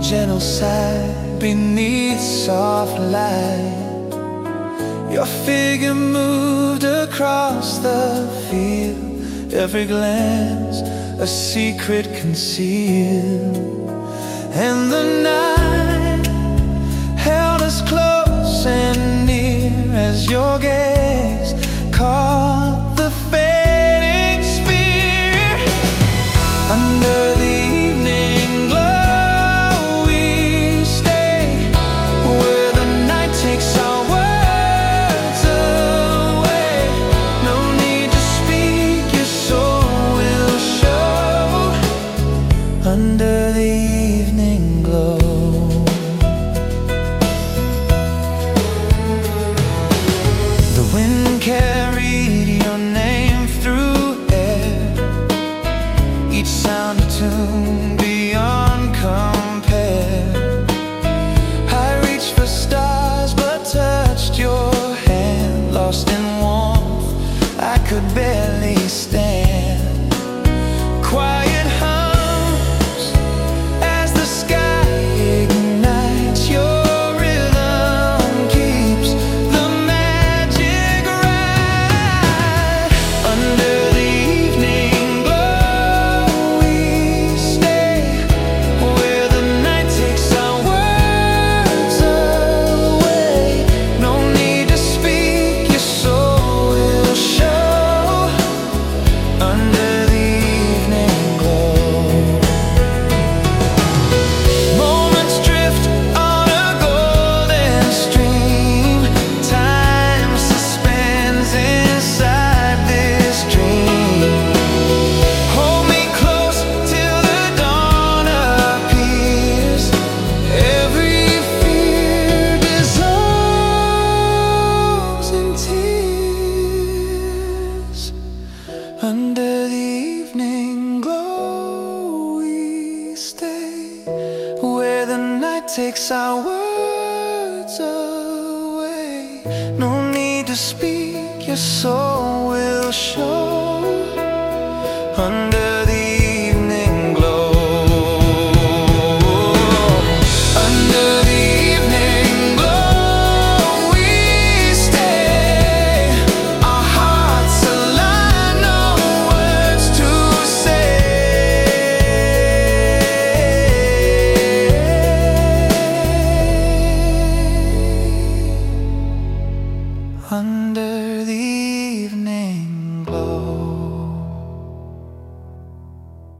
gentle sigh beneath soft light. Your figure moved across the field, every glance a secret concealed. And the night held us close and near as your gaze caught the fading sphere. Under the evening glow we stay, where the night takes our words away. No need to speak, your soul will show. Under the evening glow. The wind carried your name through air, each sound a tune beyond compare. I reached for stars but touched your hand, lost in warmth I could barely stand. Quiet hums as the sky ignites, your rhythm keeps the magic right. Under the evening glow we stay, where the night takes our words away. No need to speak, your soul will show. Under the evening glow. Moments drift on a golden stream, time suspends inside this dream. Hold me close till the dawn appears, every fear dissolves in tears. Under the evening glow we stay, where the night takes our words away. No need to speak, your soul will show. Under the evening glow. Under the evening glow we stay, our hearts align, no words to say. Under the evening glow.